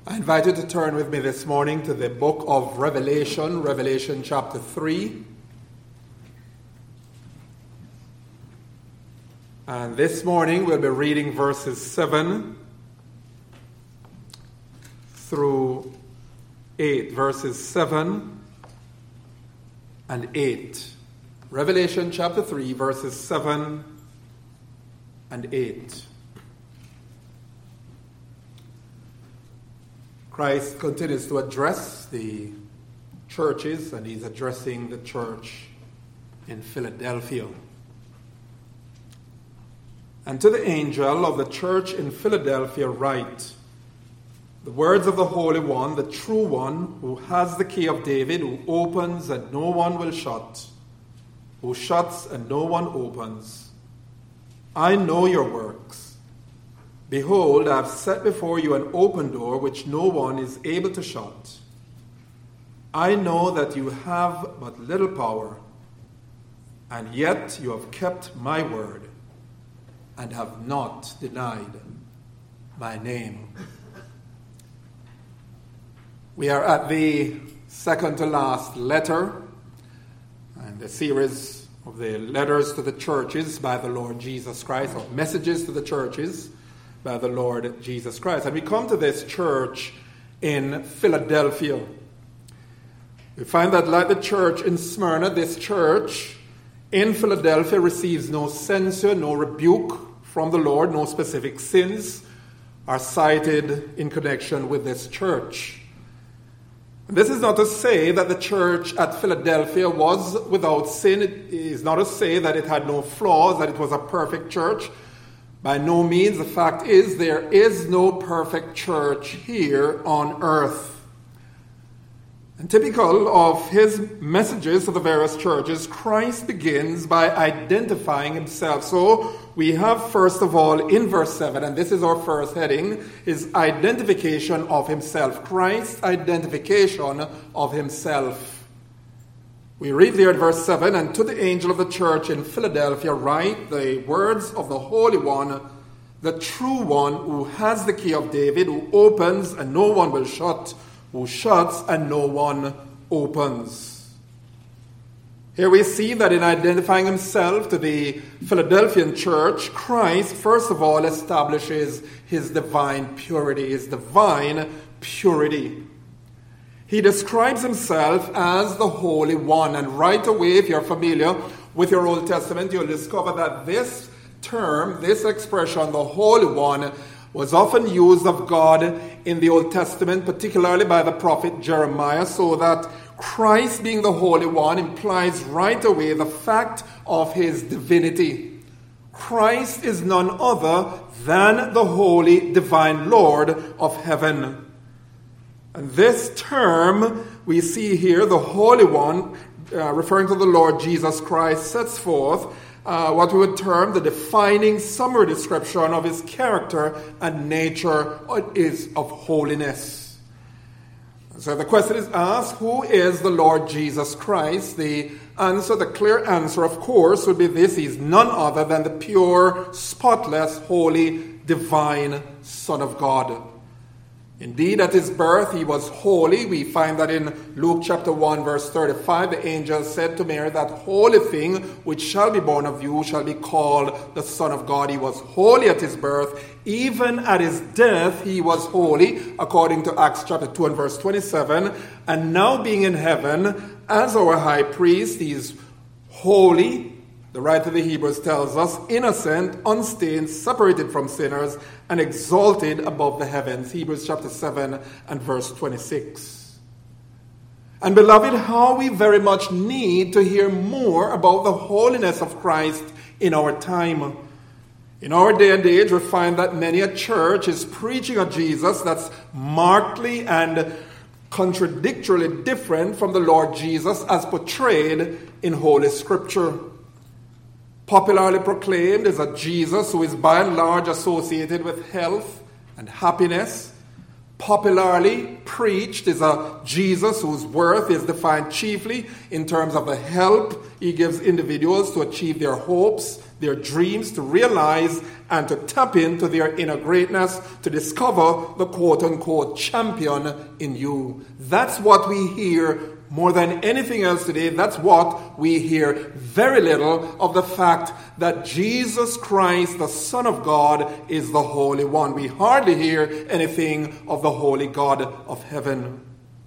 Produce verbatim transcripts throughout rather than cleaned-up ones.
I invite you to turn with me this morning to the book of Revelation, Revelation chapter three. And this morning we'll be reading verses seven through eight. Verses seven and eight. Revelation chapter three, verses seven and eight. Christ continues to address the churches, and he's addressing the church in Philadelphia. And to the angel of the church in Philadelphia write, the words of the Holy One, the true one, who has the key of David, who opens and no one will shut, who shuts and no one opens. I know your works. Behold, I have set before you an open door which no one is able to shut. I know that you have but little power, and yet you have kept my word and have not denied my name. We are at the second to last letter in the series of the letters to the churches by the Lord Jesus Christ, or messages to the churches by the Lord Jesus Christ. And we come to this church in Philadelphia. We find that, like the church in Smyrna, this church in Philadelphia receives no censure, no rebuke from the Lord. No specific sins are cited in connection with this church. This is not to say that the church at Philadelphia was without sin. It is not to say that it had no flaws, that it was a perfect church. By no means. The fact is, there is no perfect church here on earth. And typical of his messages to the various churches, Christ begins by identifying himself. So we have, first of all, in verse seven, and this is our first heading, his identification of himself. Christ's identification of himself. We read there at verse seven, and to the angel of the church in Philadelphia write the words of the Holy One, the true one, who has the key of David, who opens and no one will shut, who shuts and no one opens. Here we see that in identifying himself to the Philadelphian church, Christ first of all establishes his divine purity, his divine purity. He describes himself as the Holy One. And right away, if you're familiar with your Old Testament, you'll discover that this term, this expression, the Holy One, was often used of God in the Old Testament, particularly by the prophet Jeremiah, so that Christ being the Holy One implies right away the fact of his divinity. Christ is none other than the Holy Divine Lord of heaven. And this term we see here, the Holy One, uh, referring to the Lord Jesus Christ, sets forth uh, what we would term the defining summary description of his character and nature is of holiness. So the question is asked, who is the Lord Jesus Christ? The answer, the clear answer, of course, would be this: he's none other than the pure, spotless, holy, divine Son of God. Indeed, at his birth, he was holy. We find that in Luke chapter one, verse thirty-five, the angel said to Mary, that holy thing which shall be born of you shall be called the Son of God. He was holy at his birth. Even at his death, he was holy, according to Acts chapter two and verse twenty-seven. And now being in heaven, as our high priest, he is holy. The writer of the Hebrews tells us, innocent, unstained, separated from sinners, and exalted above the heavens. Hebrews chapter seven and verse twenty-six. And beloved, how we very much need to hear more about the holiness of Christ in our time. In our day and age, we find that many a church is preaching a Jesus that's markedly and contradictorily different from the Lord Jesus as portrayed in Holy Scripture. Popularly proclaimed is a Jesus who is by and large associated with health and happiness, popularly preached is a Jesus whose worth is defined chiefly in terms of the help he gives individuals to achieve their hopes, their dreams, to realize and to tap into their inner greatness, to discover the quote-unquote champion in you. That's what we hear more than anything else today. That's what we hear. Very little of the fact that Jesus Christ, the Son of God, is the Holy One. We hardly hear anything of the Holy God of heaven.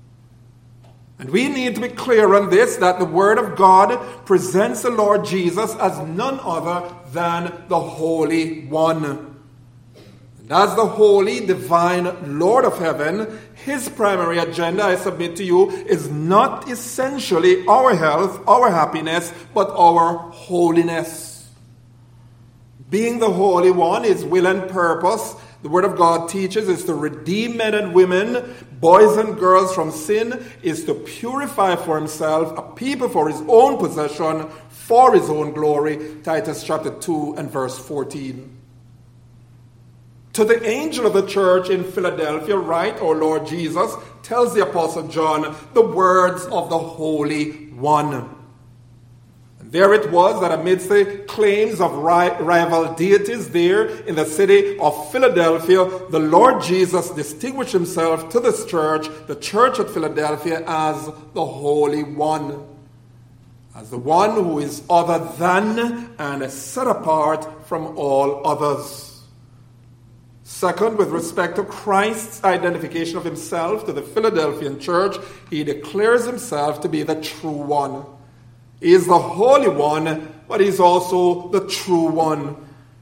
And we need to be clear on this, that the Word of God presents the Lord Jesus as none other than the Holy One. And as the holy, divine Lord of heaven, his primary agenda, I submit to you, is not essentially our health, our happiness, but our holiness. Being the Holy One, his will and purpose, the Word of God teaches, is to redeem men and women, boys and girls from sin, is to purify for himself a people for his own possession, for his own glory. Titus chapter two and verse fourteen. To the angel of the church in Philadelphia, write, our Lord Jesus tells the Apostle John the words of the Holy One. There it was that amidst the claims of rival deities there in the city of Philadelphia, the Lord Jesus distinguished himself to this church, the church at Philadelphia, as the Holy One, as the one who is other than and set apart from all others. Second, with respect to Christ's identification of himself to the Philadelphian church, he declares himself to be the true one. He is the Holy One, but he's also the true one.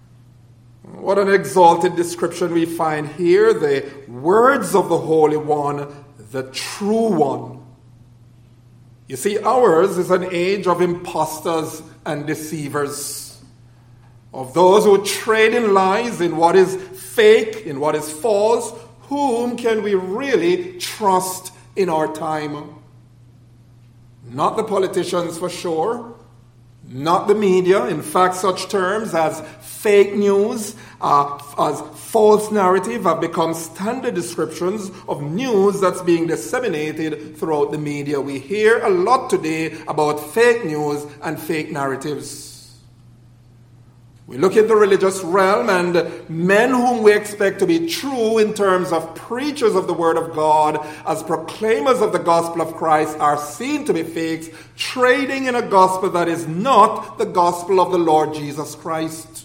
What an exalted description we find here. The words of the Holy One, the true one. You see, ours is an age of impostors and deceivers, of those who trade in lies, in what is fake, in what is false. Whom can we really trust in our time? Not the politicians for sure, not the media. In fact, such terms as fake news, uh, as false narrative have become standard descriptions of news that's being disseminated throughout the media. We hear a lot today about fake news and fake narratives. We look in the religious realm, and men whom we expect to be true in terms of preachers of the Word of God, as proclaimers of the gospel of Christ, are seen to be fakes, trading in a gospel that is not the gospel of the Lord Jesus Christ.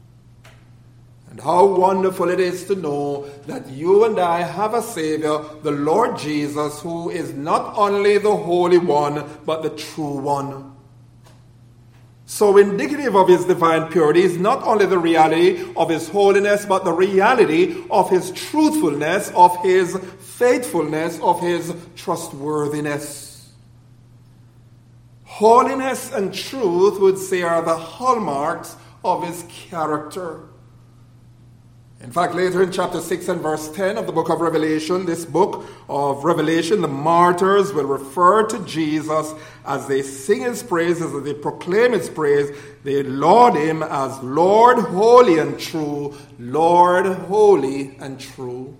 And how wonderful it is to know that you and I have a Savior, the Lord Jesus, who is not only the Holy One, but the true one. So indicative of his divine purity is not only the reality of his holiness, but the reality of his truthfulness, of his faithfulness, of his trustworthiness. Holiness and truth, would say, are the hallmarks of his character. In fact, later in chapter six and verse ten of the book of Revelation, this book of Revelation, the martyrs will refer to Jesus as they sing his praises, as they proclaim his praise. They laud him as Lord, holy and true, Lord, holy and true.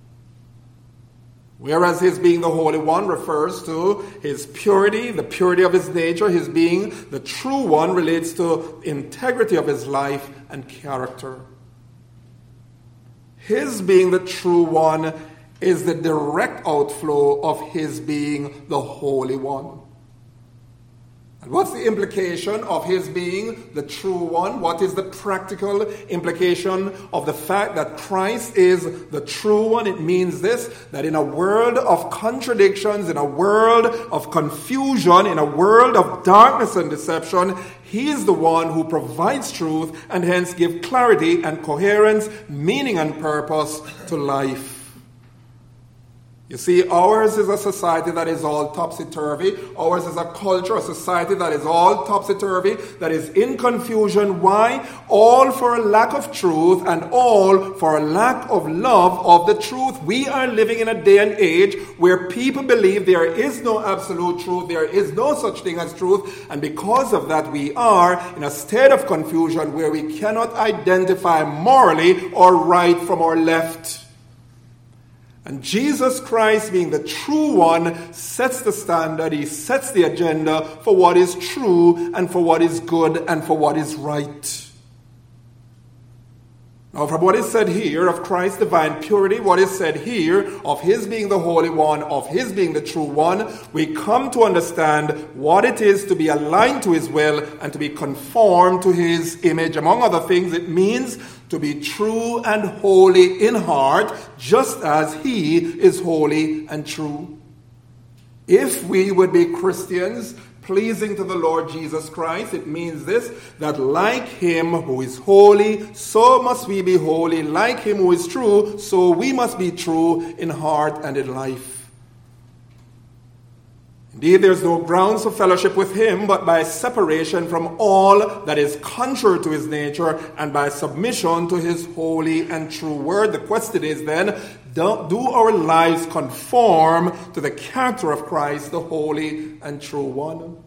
Whereas his being the Holy One refers to his purity, the purity of his nature, his being the true one relates to integrity of his life and character. His being the true one is the direct outflow of his being the Holy One. And what's the implication of his being the true one? What is the practical implication of the fact that Christ is the true one? It means this, that in a world of contradictions, in a world of confusion, in a world of darkness and deception, he is the one who provides truth and hence gives clarity and coherence, meaning and purpose to life. You see, ours is a society that is all topsy-turvy. Ours is a culture, a society that is all topsy-turvy, that is in confusion. Why? All for a lack of truth and all for a lack of love of the truth. We are living in a day and age where people believe there is no absolute truth, there is no such thing as truth, and because of that we are in a state of confusion where we cannot identify morally or right from our left. And Jesus Christ, being the true one, sets the standard. He sets the agenda for what is true and for what is good and for what is right. Now, from what is said here of Christ's divine purity, what is said here of his being the Holy One, of his being the true one, we come to understand what it is to be aligned to his will and to be conformed to his image. Among other things, it means to be true and holy in heart, just as he is holy and true. If we would be Christians pleasing to the Lord Jesus Christ, it means this, that like him who is holy, so must we be holy. Like him who is true, so we must be true in heart and in life. Indeed, there is no grounds for fellowship with him but by separation from all that is contrary to his nature and by submission to his holy and true word. The question is then, do, do our lives conform to the character of Christ, the holy and true one?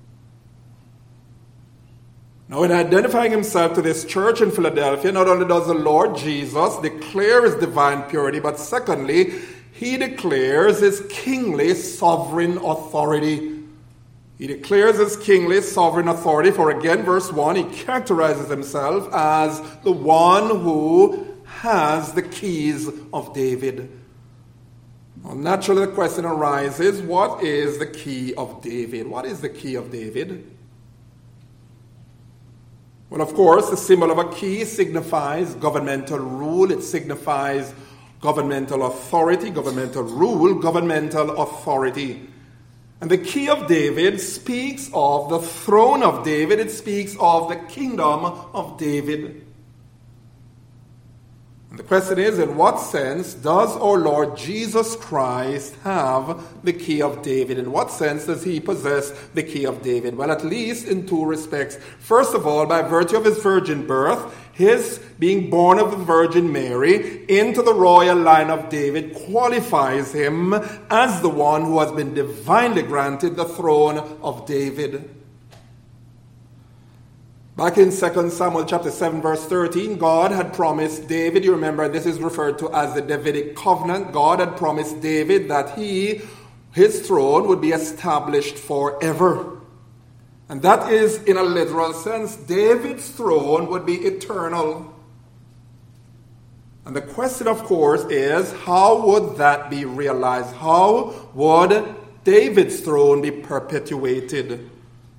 Now, in identifying himself to this church in Philadelphia, not only does the Lord Jesus declare his divine purity, but secondly, he declares his kingly sovereign authority. He declares his kingly sovereign authority, for again, verse one, he characterizes himself as the one who has the keys of David. Well, naturally, the question arises, what is the key of David? What is the key of David? Well, of course, the symbol of a key signifies governmental rule. It signifies governmental authority, governmental rule, governmental authority. And the key of David speaks of the throne of David. It speaks of the kingdom of David. And the question is, in what sense does our Lord Jesus Christ have the key of David? In what sense does he possess the key of David? Well, at least in two respects. First of all, by virtue of his virgin birth, his being born of the Virgin Mary into the royal line of David qualifies him as the one who has been divinely granted the throne of David. Back in Second Samuel chapter seven, verse thirteen, God had promised David, you remember this is referred to as the Davidic covenant. God had promised David that he, his throne would be established forever. And that is, in a literal sense, David's throne would be eternal. And the question, of course, is how would that be realized? How would David's throne be perpetuated?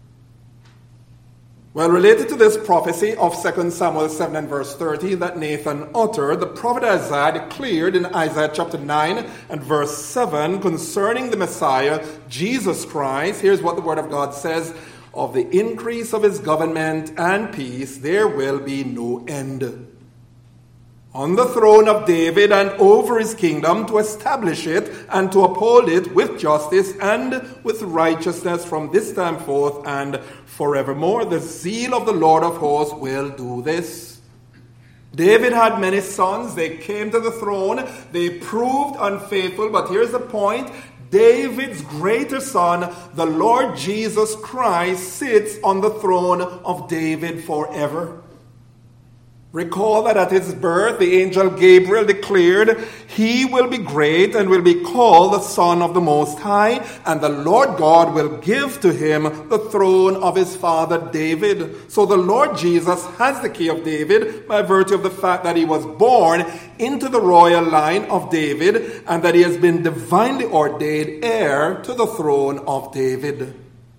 Well, related to this prophecy of Second Samuel seven and verse thirteen that Nathan uttered, the prophet Isaiah declared in Isaiah chapter nine and verse seven concerning the Messiah, Jesus Christ. Here's what the word of God says, of the increase of his government and peace there will be no end. On the throne of David and over his kingdom, to establish it and to uphold it with justice and with righteousness from this time forth and forevermore. The zeal of the Lord of hosts will do this. David had many sons. They came to the throne. They proved unfaithful. But here's the point. David's greater son, the Lord Jesus Christ, sits on the throne of David forever. Recall that at his birth, the angel Gabriel declared, he will be great and will be called the Son of the Most High, and the Lord God will give to him the throne of his father David. So the Lord Jesus has the key of David by virtue of the fact that he was born into the royal line of David and that he has been divinely ordained heir to the throne of David.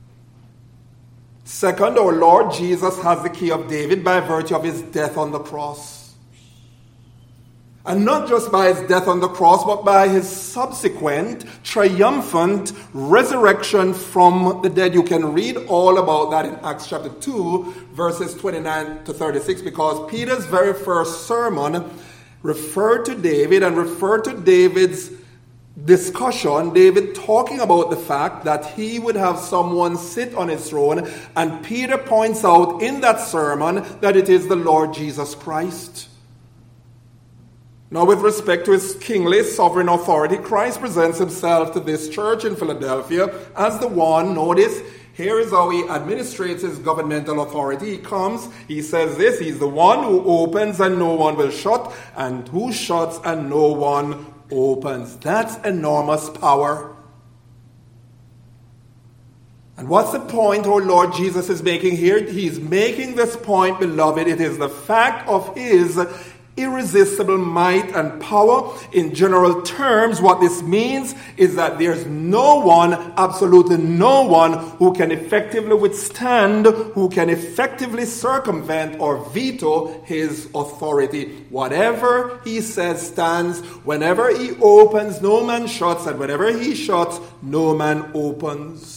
Second, our Lord Jesus has the key of David by virtue of his death on the cross. And not just by his death on the cross, but by his subsequent triumphant resurrection from the dead. You can read all about that in Acts chapter two, verses twenty-nine to thirty-six, because Peter's very first sermon referred to David and referred to David's discussion, David talking about the fact that he would have someone sit on his throne, and Peter points out in that sermon that it is the Lord Jesus Christ. Now, with respect to his kingly sovereign authority, Christ presents himself to this church in Philadelphia as the one, notice, here is how he administrates his governmental authority. He comes, he says this, he's the one who opens and no one will shut, and who shuts and no one opens. That's enormous power. And what's the point our Lord Jesus is making here? He's making this point, beloved. It is the fact of his irresistible might and power. In general terms, what this means is that there's no one, absolutely no one, who can effectively withstand, who can effectively circumvent or veto his authority. Whatever he says stands. Whenever he opens, no man shuts, and whenever he shuts, no man opens.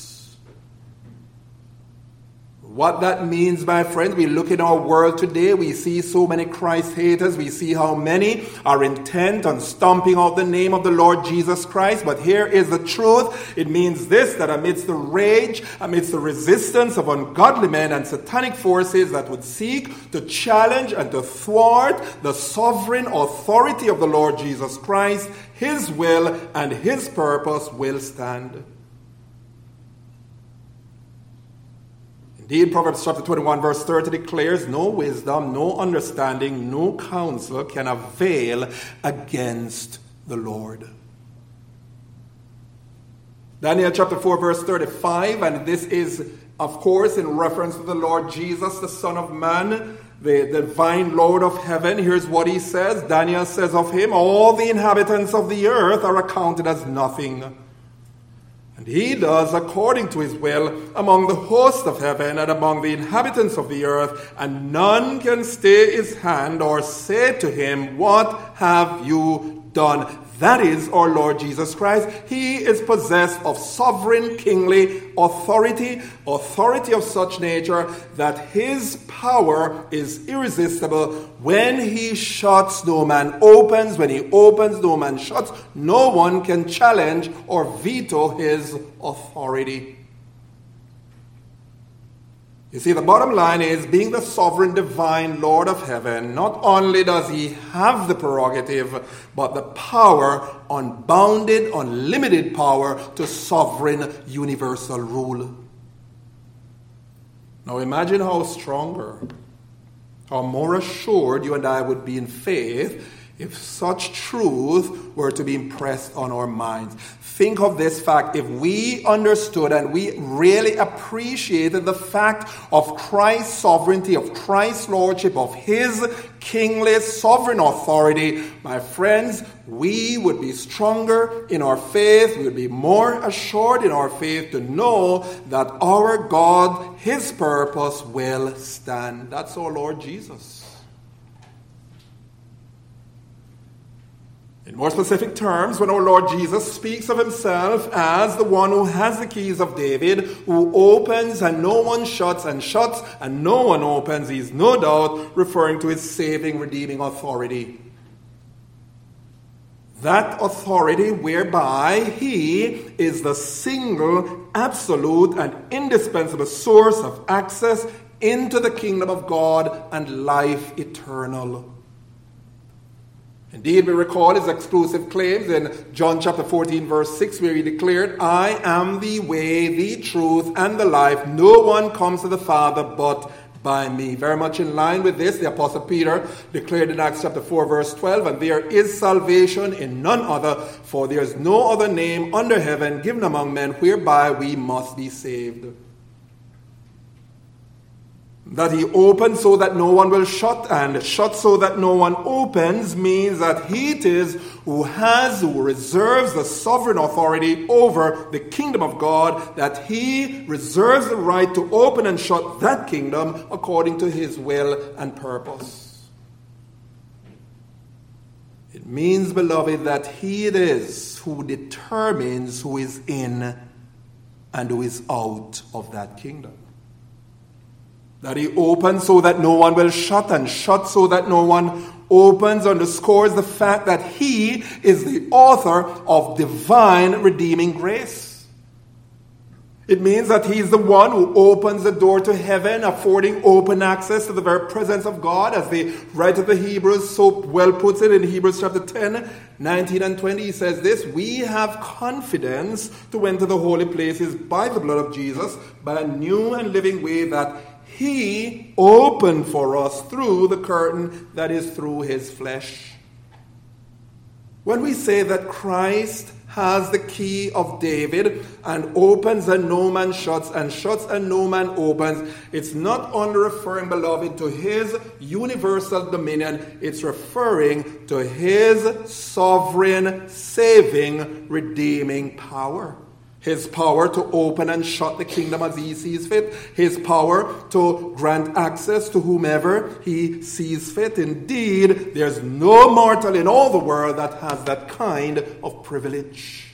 What that means, my friend, we look in our world today, we see so many Christ haters, we see how many are intent on stomping out the name of the Lord Jesus Christ. But here is the truth. It means this, that amidst the rage, amidst the resistance of ungodly men and satanic forces that would seek to challenge and to thwart the sovereign authority of the Lord Jesus Christ, his will and his purpose will stand. Indeed, Proverbs chapter twenty-one verse thirty declares, no wisdom, no understanding, no counsel can avail against the Lord. Daniel chapter four verse thirty-five, and this is, of course, in reference to the Lord Jesus, the Son of Man, the divine Lord of heaven. Here's what he says. Daniel says of him, all the inhabitants of the earth are accounted as nothing. And he does according to his will among the hosts of heaven and among the inhabitants of the earth, and none can stay his hand or say to him, what have you done? That is our Lord Jesus Christ. He is possessed of sovereign kingly authority, authority of such nature that his power is irresistible. When he shuts, no man opens. When he opens, no man shuts. No one can challenge or veto his authority. You see, the bottom line is, being the sovereign divine Lord of heaven, not only does he have the prerogative, but the power, unbounded, unlimited power to sovereign universal rule. Now imagine how stronger, how more assured you and I would be in faith if such truth were to be impressed on our minds. Think of this fact. If we understood and we really appreciated the fact of Christ's sovereignty, of Christ's lordship, of his kingly sovereign authority, my friends, we would be stronger in our faith. We would be more assured in our faith to know that our God, his purpose will stand. That's our Lord Jesus. In more specific terms, when our Lord Jesus speaks of himself as the one who has the keys of David, who opens and no one shuts, and shuts and no one opens, he is no doubt referring to his saving, redeeming authority. That authority whereby he is the single, absolute, and indispensable source of access into the kingdom of God and life eternal. Indeed, we recall his exclusive claims in John chapter fourteen, verse six, where he declared, I am the way, the truth, and the life. No one comes to the Father but by me. Very much in line with this, the Apostle Peter declared in Acts chapter four, verse twelve, and there is salvation in none other, for there is no other name under heaven given among men whereby we must be saved. That he opens so that no one will shut, and shut so that no one opens, means that he it is who has, who reserves the sovereign authority over the kingdom of God, that he reserves the right to open and shut that kingdom according to his will and purpose. It means, beloved, that he it is who determines who is in and who is out of that kingdom. That he opens so that no one will shut, and shut so that no one opens, underscores the fact that he is the author of divine redeeming grace. It means that he is the one who opens the door to heaven, affording open access to the very presence of God, as the writer of the Hebrews so well puts it in Hebrews chapter ten, nineteen and twenty. He says this, we have confidence to enter the holy places by the blood of Jesus, by a new and living way that he opened for us through the curtain that is through his flesh. When we say that Christ has the key of David and opens and no man shuts and shuts and no man opens, it's not only referring, beloved, to his universal dominion, it's referring to his sovereign, saving, redeeming power. His power to open and shut the kingdom as he sees fit. His power to grant access to whomever he sees fit. Indeed, there's no mortal in all the world that has that kind of privilege.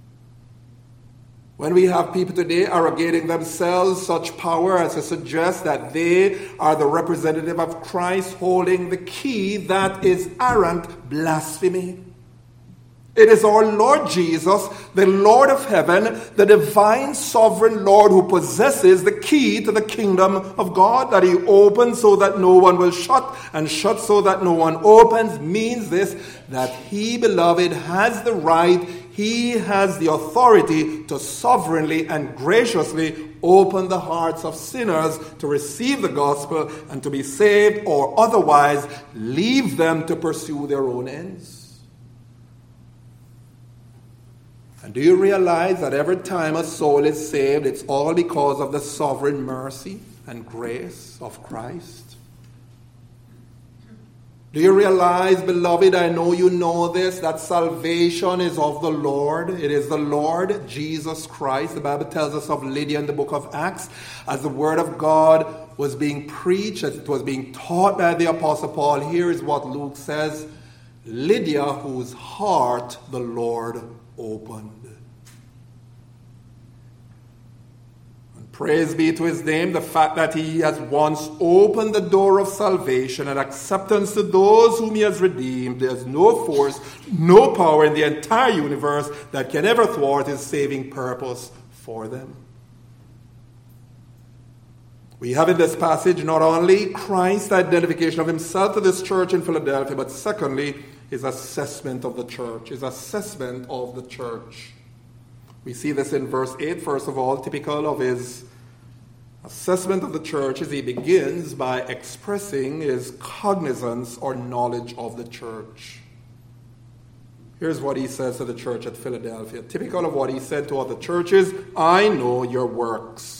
When we have people today arrogating themselves such power as to suggest that they are the representative of Christ holding the key, that is arrant blasphemy. It is our Lord Jesus, the Lord of heaven, the divine sovereign Lord who possesses the key to the kingdom of God, that he opens so that no one will shut, and shut so that no one opens, means this, that he, beloved, has the right, he has the authority to sovereignly and graciously open the hearts of sinners to receive the gospel and to be saved, or otherwise leave them to pursue their own ends. And do you realize that every time a soul is saved, it's all because of the sovereign mercy and grace of Christ? Do you realize, beloved, I know you know this, that salvation is of the Lord. It is the Lord Jesus Christ. The Bible tells us of Lydia in the book of Acts, as the word of God was being preached, as it was being taught by the Apostle Paul. Here is what Luke says: Lydia, whose heart the Lord opened. And praise be to his name, the fact that he has once opened the door of salvation and acceptance to those whom he has redeemed. There's no force, no power in the entire universe that can ever thwart his saving purpose for them. We have in this passage not only Christ's identification of himself to this church in Philadelphia, but secondly, his assessment of the church, his assessment of the church. We see this in verse eight, first of all, typical of his assessment of the church, as he begins by expressing his cognizance or knowledge of the church. Here's what he says to the church at Philadelphia, typical of what he said to other churches: I know your works.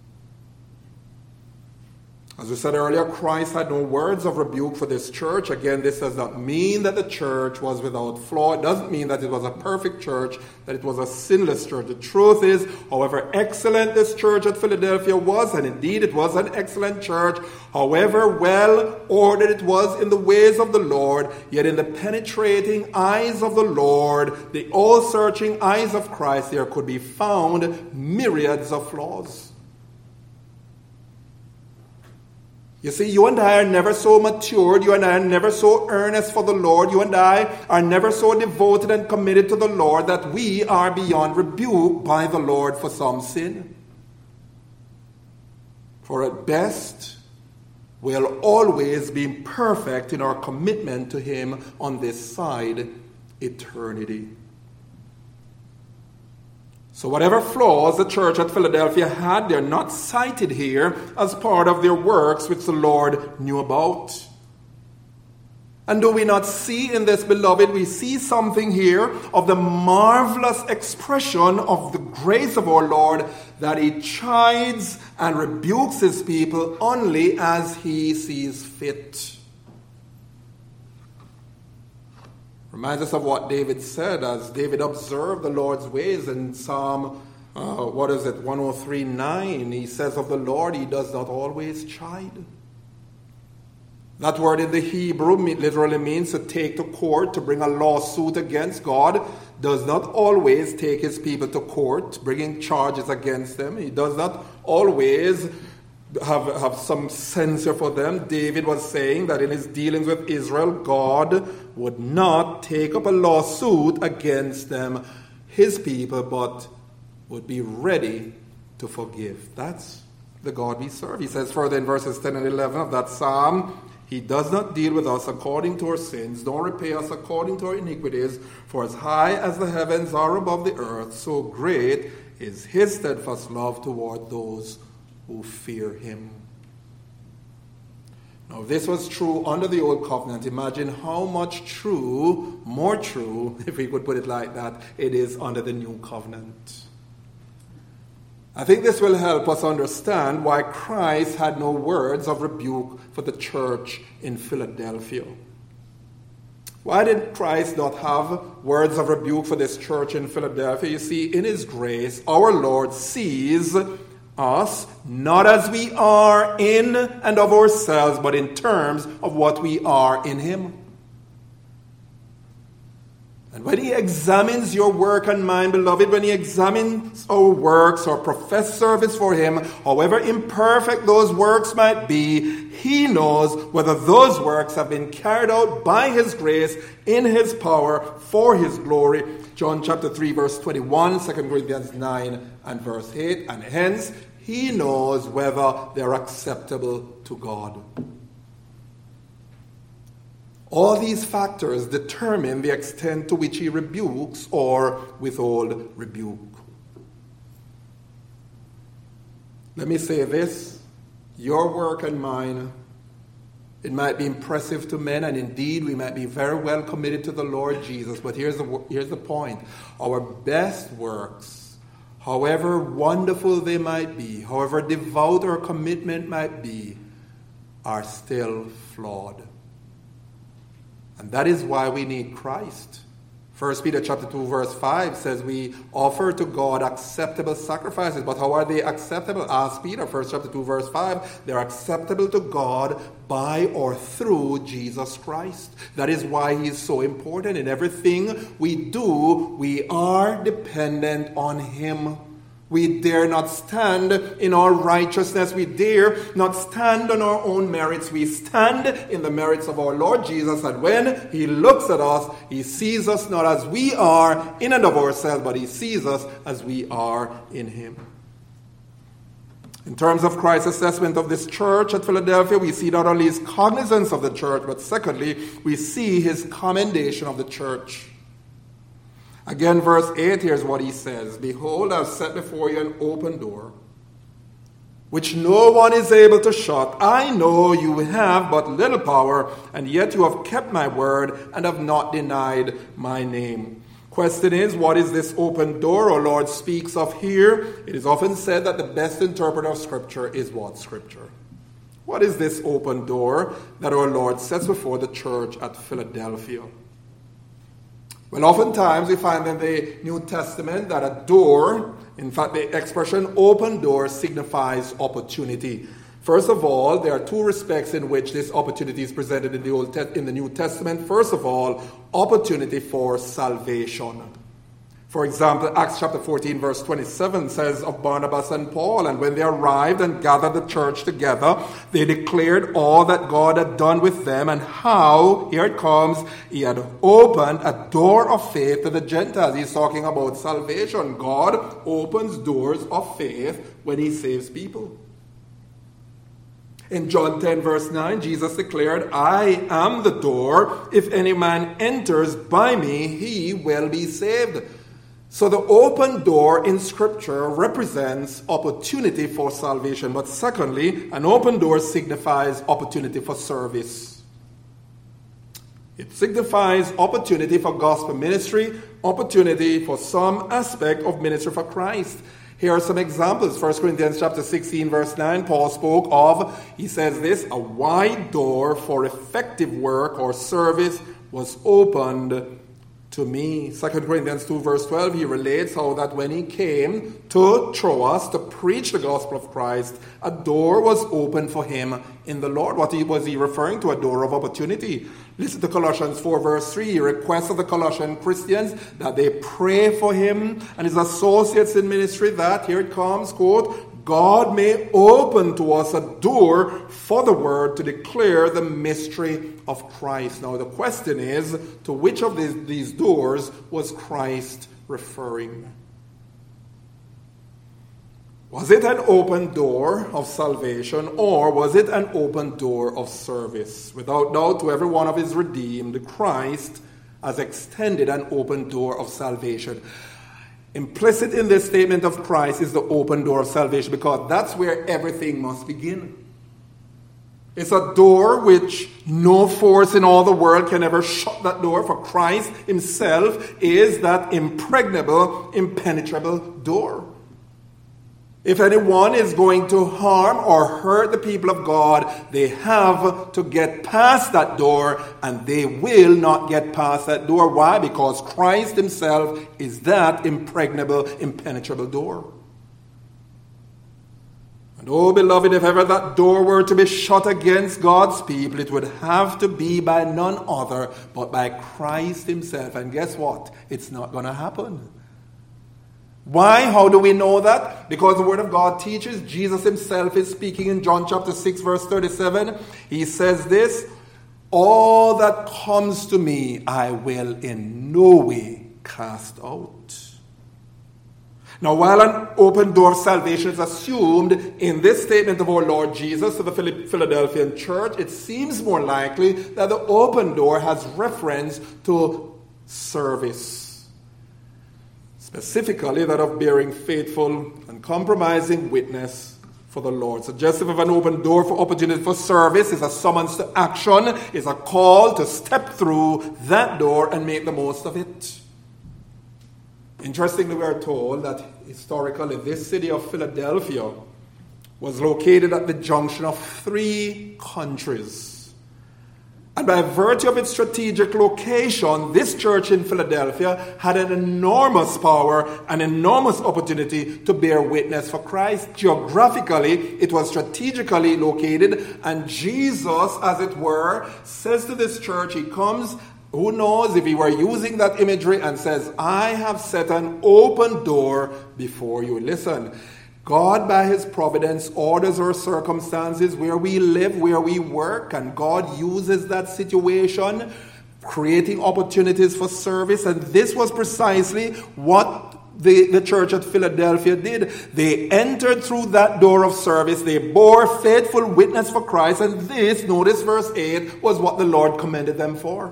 As we said earlier, Christ had no words of rebuke for this church. Again, this does not mean that the church was without flaw. It doesn't mean that it was a perfect church, that it was a sinless church. The truth is, however excellent this church at Philadelphia was, and indeed it was an excellent church, however well ordered it was in the ways of the Lord, yet in the penetrating eyes of the Lord, the all-searching eyes of Christ, there could be found myriads of flaws. You see, you and I are never so matured, you and I are never so earnest for the Lord, you and I are never so devoted and committed to the Lord that we are beyond rebuke by the Lord for some sin. For at best, we'll always be perfect in our commitment to him on this side eternity. So whatever flaws the church at Philadelphia had, they're not cited here as part of their works which the Lord knew about. And do we not see in this, beloved, we see something here of the marvelous expression of the grace of our Lord, that he chides and rebukes his people only as he sees fit. Reminds us of what David said as David observed the Lord's ways in Psalm, uh, what is it, one oh three nine. He says of the Lord, he does not always chide. That word in the Hebrew literally means to take to court, to bring a lawsuit against. God does not always take his people to court, bringing charges against them. He does not always have, have some censure for them. David was saying that in his dealings with Israel, God would not take up a lawsuit against them, his people, but would be ready to forgive. That's the God we serve. He says further in verses ten and eleven of that psalm, he does not deal with us according to our sins, nor repay us according to our iniquities. For as high as the heavens are above the earth, so great is his steadfast love toward those who fear him. Now, if this was true under the old covenant, imagine how much true, more true, if we could put it like that, it is under the new covenant. I think this will help us understand why Christ had no words of rebuke for the church in Philadelphia. Why did Christ not have words of rebuke for this church in Philadelphia? You see, in his grace, our Lord sees us not as we are in and of ourselves, but in terms of what we are in him. And when he examines your work and mine, beloved, when he examines our works or profess service for him, however imperfect those works might be, he knows whether those works have been carried out by his grace, in his power, for his glory. John chapter three, verse twenty-one, Second Corinthians nine and verse eight. And hence, he knows whether they're acceptable to God. All these factors determine the extent to which he rebukes or withhold rebuke. Let me say this, your work and mine, it might be impressive to men, and indeed we might be very well committed to the Lord Jesus, but here's the, here's the point. Our best works, however wonderful they might be, however devout our commitment might be, are still flawed. And that is why we need Christ. First Peter chapter two, verse five says we offer to God acceptable sacrifices. But how are they acceptable? Ask Peter, First chapter two, verse five. They're acceptable to God by or through Jesus Christ. That is why he is so important. In everything we do, we are dependent on him. We dare not stand in our righteousness. We dare not stand on our own merits. We stand in the merits of our Lord Jesus. And when he looks at us, he sees us not as we are in and of ourselves, but he sees us as we are in him. In terms of Christ's assessment of this church at Philadelphia, we see not only his cognizance of the church, but secondly, we see his commendation of the church. Again, verse eight, here's what he says. Behold, I've set before you an open door, which no one is able to shut. I know you have but little power, and yet you have kept my word and have not denied my name. Question is, what is this open door our Lord speaks of here? It is often said that the best interpreter of Scripture is what? Scripture. What is this open door that our Lord sets before the church at Philadelphia? Well, oftentimes we find in the New Testament that a door, in fact, the expression open door signifies opportunity. First of all, there are two respects in which this opportunity is presented in the Old Te- in the New Testament. First of all, opportunity for salvation. For example, Acts chapter fourteen, verse twenty-seven says of Barnabas and Paul, and when they arrived and gathered the church together, they declared all that God had done with them and how, here it comes, he had opened a door of faith to the Gentiles. He's talking about salvation. God opens doors of faith when he saves people. In John ten, verse nine, Jesus declared, I am the door. If any man enters by me, he will be saved. So the open door in Scripture represents opportunity for salvation. But secondly, an open door signifies opportunity for service. It signifies opportunity for gospel ministry, opportunity for some aspect of ministry for Christ. Here are some examples. First Corinthians chapter sixteen, verse nine, Paul spoke of, he says this, a wide door for effective work or service was opened to me. Second Corinthians two, verse twelve, he relates how that when he came to Troas to preach the gospel of Christ, a door was opened for him in the Lord. What he, was he referring to? A door of opportunity. Listen to Colossians four, verse three. He requests of the Colossian Christians that they pray for him and his associates in ministry that, here it comes, quote, God may open to us a door for the word to declare the mystery of Christ. Now the question is, to which of these, these doors was Christ referring? Was it an open door of salvation, or was it an open door of service? Without doubt, to every one of his redeemed, Christ has extended an open door of salvation. Implicit in this statement of Christ is the open door of salvation, because that's where everything must begin. It's a door which no force in all the world can ever shut that door, for Christ himself is that impregnable, impenetrable door. If anyone is going to harm or hurt the people of God, they have to get past that door, and they will not get past that door. Why? Because Christ himself is that impregnable, impenetrable door. And oh, beloved, if ever that door were to be shut against God's people, it would have to be by none other but by Christ himself. And guess what? It's not going to happen. Why? How do we know that? Because the Word of God teaches. Jesus himself is speaking in John chapter six, verse thirty-seven. He says this, "All that comes to me, I will in no way cast out." Now, while an open door of salvation is assumed in this statement of our Lord Jesus to the Philadelphian church, it seems more likely that the open door has reference to service, specifically that of bearing faithful and compromising witness for the Lord. Suggestive of an open door for opportunity for service is a summons to action, is a call to step through that door and make the most of it. Interestingly, we are told that historically this city of Philadelphia was located at the junction of three countries. And by virtue of its strategic location, this church in Philadelphia had an enormous power, an enormous opportunity to bear witness for Christ. Geographically, it was strategically located, and Jesus, as it were, says to this church, he comes, who knows if he were using that imagery, and says, "I have set an open door before you." Listen, God by his providence orders our circumstances where we live, where we work, and God uses that situation, creating opportunities for service. And this was precisely what the, the church at Philadelphia did. They entered through that door of service. They bore faithful witness for Christ. And this, notice verse eight, was what the Lord commended them for.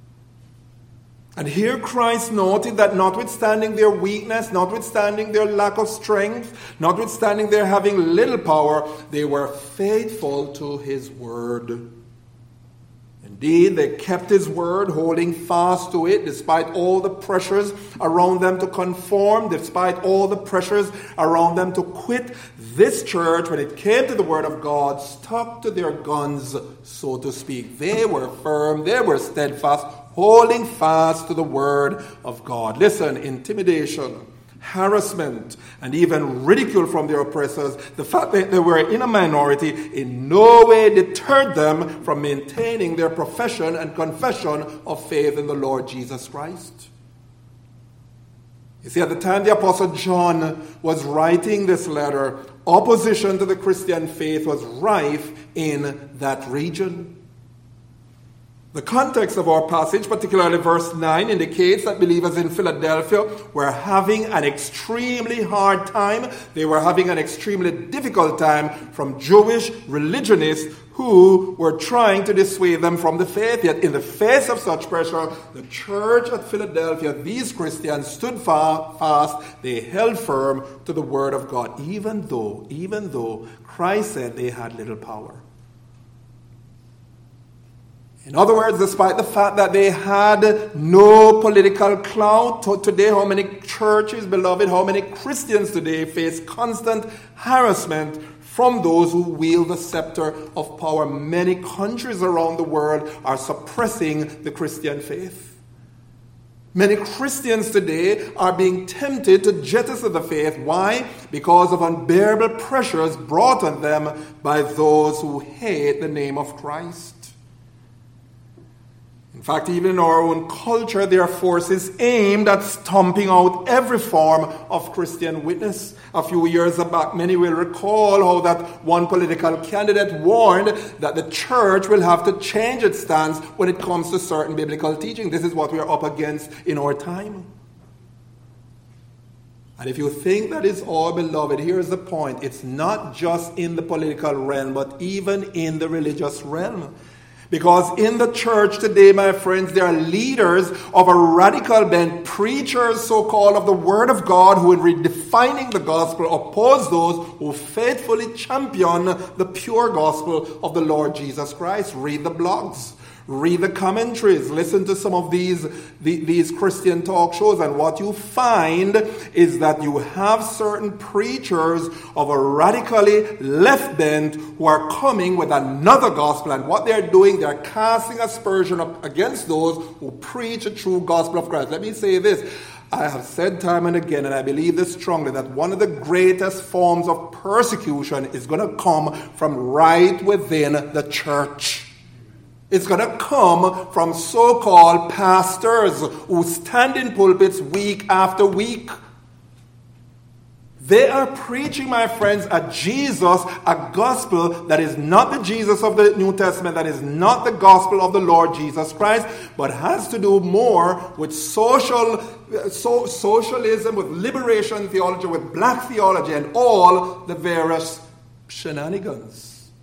And here Christ noted that notwithstanding their weakness, notwithstanding their lack of strength, notwithstanding their having little power, they were faithful to his word. Indeed, they kept his word, holding fast to it, despite all the pressures around them to conform, despite all the pressures around them to quit. This church, when it came to the word of God, stuck to their guns, so to speak. They were firm, they were steadfast, holding fast to the word of God. Listen, intimidation, harassment, and even ridicule from their oppressors, the fact that they were in a minority, in no way deterred them from maintaining their profession and confession of faith in the Lord Jesus Christ. You see, at the time the Apostle John was writing this letter, opposition to the Christian faith was rife in that region. The context of our passage, particularly verse nine, indicates that believers in Philadelphia were having an extremely hard time. They were having an extremely difficult time from Jewish religionists who were trying to dissuade them from the faith. Yet in the face of such pressure, the church at Philadelphia, these Christians stood fast. They held firm to the word of God, even though, even though Christ said they had little power. In other words, despite the fact that they had no political clout, today how many churches, beloved, how many Christians today face constant harassment from those who wield the scepter of power. Many countries around the world are suppressing the Christian faith. Many Christians today are being tempted to jettison the faith. Why? Because of unbearable pressures brought on them by those who hate the name of Christ. In fact, even in our own culture, there are forces aimed at stomping out every form of Christian witness. A few years back, many will recall how that one political candidate warned that the church will have to change its stance when it comes to certain biblical teaching. This is what we are up against in our time. And if you think that is all, beloved, here's the point. It's not just in the political realm, but even in the religious realm. Because in the church today, my friends, there are leaders of a radical bent, preachers, so-called, of the Word of God, who in redefining the gospel oppose those who faithfully champion the pure gospel of the Lord Jesus Christ. Read the blogs. Read the commentaries. Listen to some of these, the, these Christian talk shows. And what you find is that you have certain preachers of a radically left bent who are coming with another gospel. And what they're doing, they're casting aspersion up against those who preach a true gospel of Christ. Let me say this. I have said time and again, and I believe this strongly, that one of the greatest forms of persecution is going to come from right within the church. It's going to come from so-called pastors who stand in pulpits week after week. They are preaching, my friends, a Jesus, a gospel that is not the Jesus of the New Testament, that is not the gospel of the Lord Jesus Christ, but has to do more with social, so, socialism, with liberation theology, with black theology, and all the various shenanigans.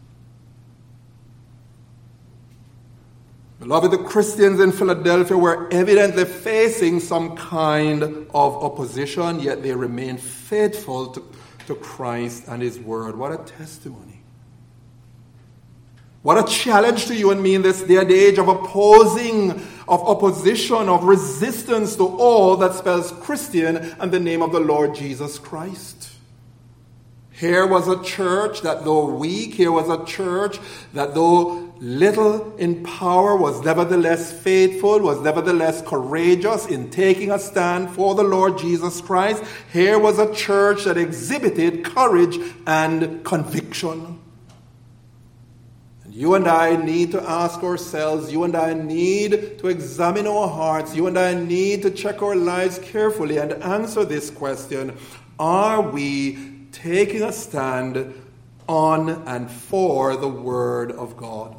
Beloved, the Christians in Philadelphia were evidently facing some kind of opposition, yet they remained faithful to, to Christ and His Word. What a testimony. What a challenge to you and me in this day and age of opposing, of opposition, of resistance to all that spells Christian and the name of the Lord Jesus Christ. Here was a church that though weak, here was a church that though little in power was nevertheless faithful, was nevertheless courageous in taking a stand for the Lord Jesus Christ. Here was a church that exhibited courage and conviction. And you and I need to ask ourselves, you and I need to examine our hearts, you and I need to check our lives carefully and answer this question: are we taking a stand on and for the Word of God?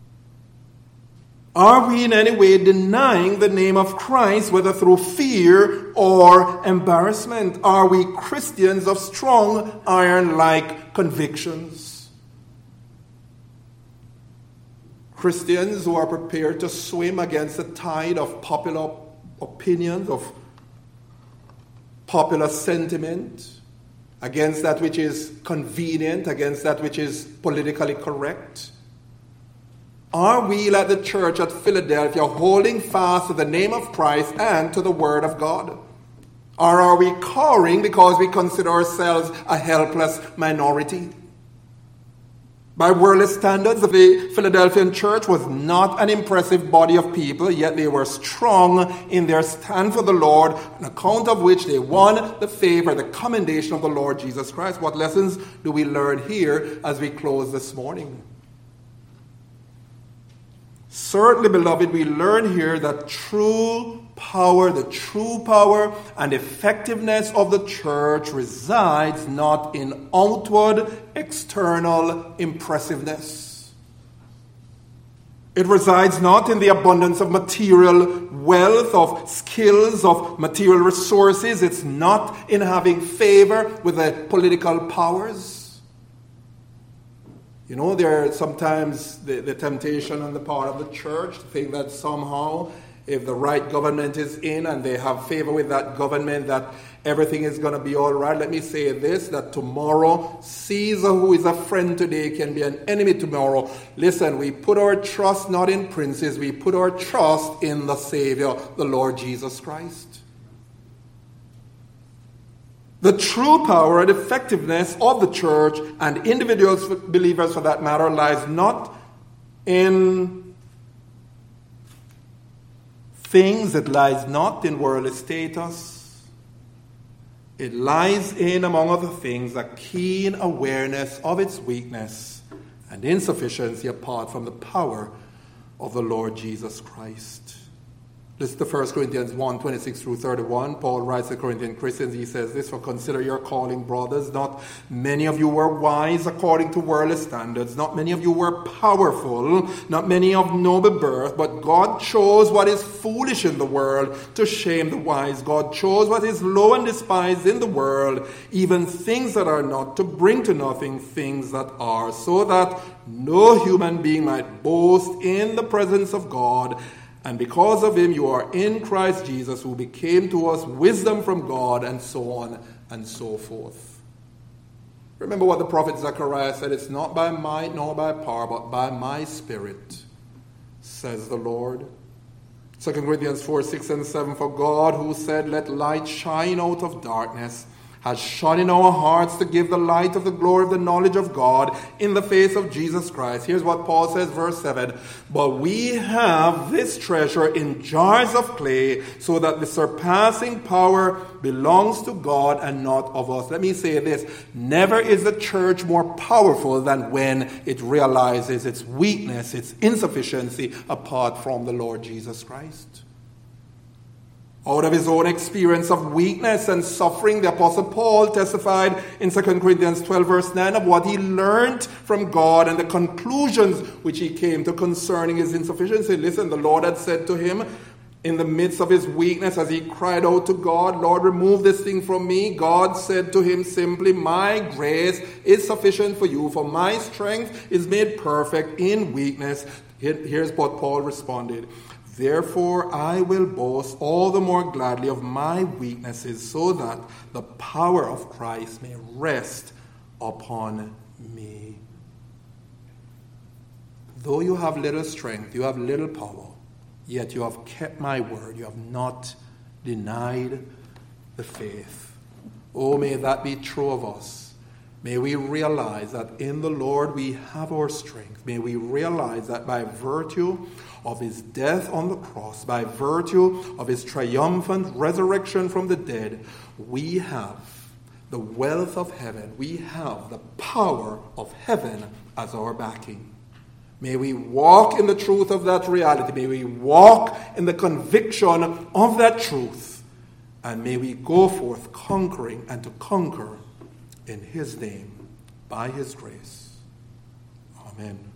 Are we in any way denying the name of Christ, whether through fear or embarrassment? Are we Christians of strong iron-like convictions? Christians who are prepared to swim against the tide of popular opinions, of popular sentiment, against that which is convenient, against that which is politically correct? Are we, like the church at Philadelphia, holding fast to the name of Christ and to the Word of God? Or are we cowering because we consider ourselves a helpless minority? By worldly standards, the Philadelphian church was not an impressive body of people, yet they were strong in their stand for the Lord, on account of which they won the favor, the commendation of the Lord Jesus Christ. What lessons do we learn here as we close this morning? Certainly, beloved, we learn here that true power, the true power and effectiveness of the church resides not in outward, external impressiveness. It resides not in the abundance of material wealth, of skills, of material resources. It's not in having favor with the political powers. You know, there are sometimes the, the temptation on the part of the church to think that somehow if the right government is in and they have favor with that government, that everything is going to be all right. Let me say this, that tomorrow, Caesar, who is a friend today, can be an enemy tomorrow. Listen, we put our trust not in princes, we put our trust in the Savior, the Lord Jesus Christ. The true power and effectiveness of the church and individual believers for that matter lies not in things, it lies not in worldly status. It lies in, among other things, a keen awareness of its weakness and insufficiency apart from the power of the Lord Jesus Christ. This is the First Corinthians one, twenty-six through thirty-one. Paul writes to Corinthian Christians, he says this, "For consider your calling, brothers. Not many of you were wise according to worldly standards. Not many of you were powerful. Not many of noble birth. But God chose what is foolish in the world to shame the wise. God chose what is low and despised in the world, even things that are not, to bring to nothing things that are, so that no human being might boast in the presence of God. And because of him you are in Christ Jesus, who became to us wisdom from God," and so on and so forth. Remember what the prophet Zechariah said, "It's not by might nor by power, but by my Spirit, says the Lord." Second Corinthians four, six and seven, "For God, who said, 'Let light shine out of darkness,' has shone in our hearts to give the light of the glory of the knowledge of God in the face of Jesus Christ." Here's what Paul says, verse seven. "But we have this treasure in jars of clay, so that the surpassing power belongs to God and not of us." Let me say this. Never is the church more powerful than when it realizes its weakness, its insufficiency apart from the Lord Jesus Christ. Out of his own experience of weakness and suffering, the Apostle Paul testified in Second Corinthians twelve, verse nine, of what he learned from God and the conclusions which he came to concerning his insufficiency. Listen, the Lord had said to him in the midst of his weakness, as he cried out to God, "Lord, remove this thing from me." God said to him simply, "My grace is sufficient for you, for my strength is made perfect in weakness." Here's what Paul responded. "Therefore I will boast all the more gladly of my weaknesses, so that the power of Christ may rest upon me." Though you have little strength, you have little power, yet you have kept my word. You have not denied the faith. Oh, may that be true of us. May we realize that in the Lord we have our strength. May we realize that by virtue of his death on the cross, by virtue of his triumphant resurrection from the dead, we have the wealth of heaven. We have the power of heaven as our backing. May we walk in the truth of that reality. May we walk in the conviction of that truth. And may we go forth conquering and to conquer in his name, by his grace. Amen.